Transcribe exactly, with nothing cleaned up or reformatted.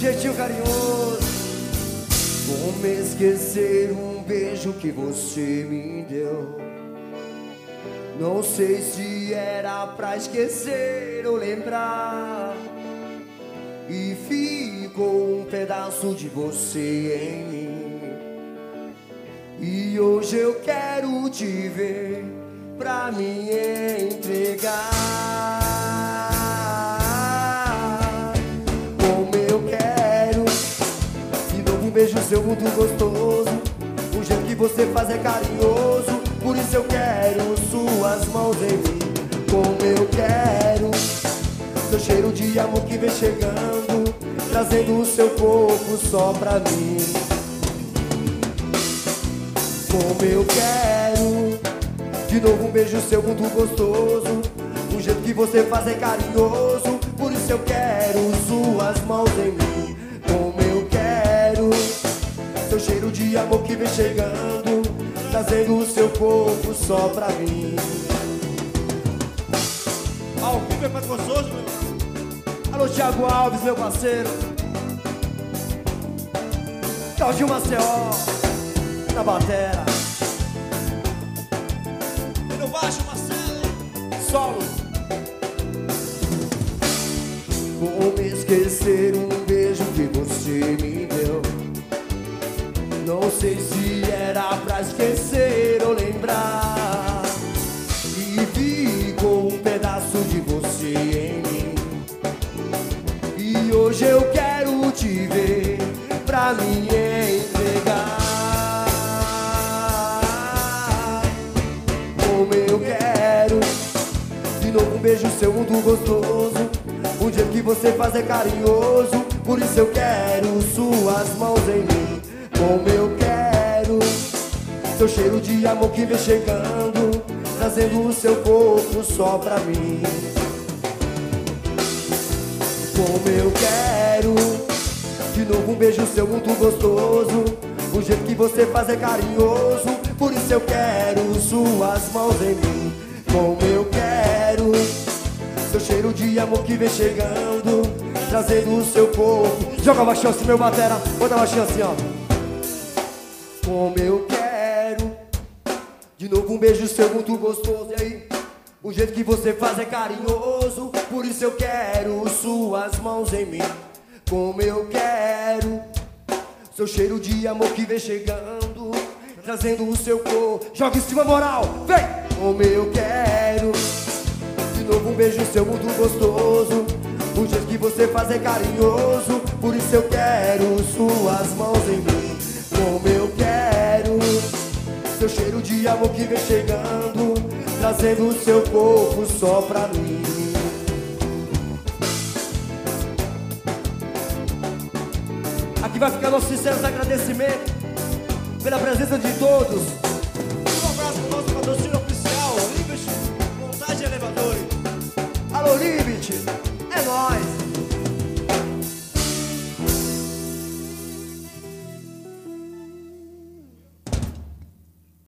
jeitinho carinhoso. Como esquecer um beijo que você me deu? Não sei se era pra esquecer ou lembrar. E ficou um pedaço de você em mim. E hoje eu quero te ver pra me entregar. Como eu quero de novo um beijo seu muito gostoso. O jeito que você faz é carinhoso. Por isso eu quero suas mãos em mim. Como eu quero seu cheiro de amor que vem chegando, trazendo o seu corpo só pra mim. Como eu quero de novo um beijo seu muito gostoso. O jeito que você faz é carinhoso. Por isso eu quero suas mãos em mim. Como eu quero seu cheiro de amor que vem chegando, trazendo o seu corpo só pra mim. Ao vivo é mais gostoso, meu. Alô, Thiago Alves, meu parceiro. Claudinho Maceió na batera. E no baixo, Marcelo, hein? Solo. Como esquecer um beijo que você me deu? Não sei se era pra esquecer ou lembrar. E ficou um pedaço de você em mim. E hoje eu quero te ver pra me entregar. Como eu quero de novo um beijo seu muito gostoso. O jeito que você faz é carinhoso. Por isso eu quero suas mãos em mim. Como eu quero seu cheiro de amor que vem chegando, trazendo o seu corpo só pra mim. Como eu quero de novo um beijo seu muito gostoso. O jeito que você faz é carinhoso. Por isso eu quero suas mãos em mim. Como eu quero seu cheiro de amor que vem chegando, trazendo o seu corpo. Joga baixinho assim, meu batera. Bota baixinho assim, ó. Como eu quero de novo um beijo seu muito gostoso. E aí? O jeito que você faz é carinhoso. Por isso eu quero suas mãos em mim. Como eu quero seu cheiro de amor que vem chegando, trazendo o seu corpo. Joga em cima, moral, vem! Como eu quero de novo um beijo seu muito gostoso. O jeito que você faz é carinhoso. Por isso eu quero suas mãos em mim. Como eu quero seu cheiro de amor que vem chegando, trazendo o seu corpo só pra mim. Aqui vai ficar nossos sinceros agradecimentos pela presença de todos. Um abraço pro nosso patrocínio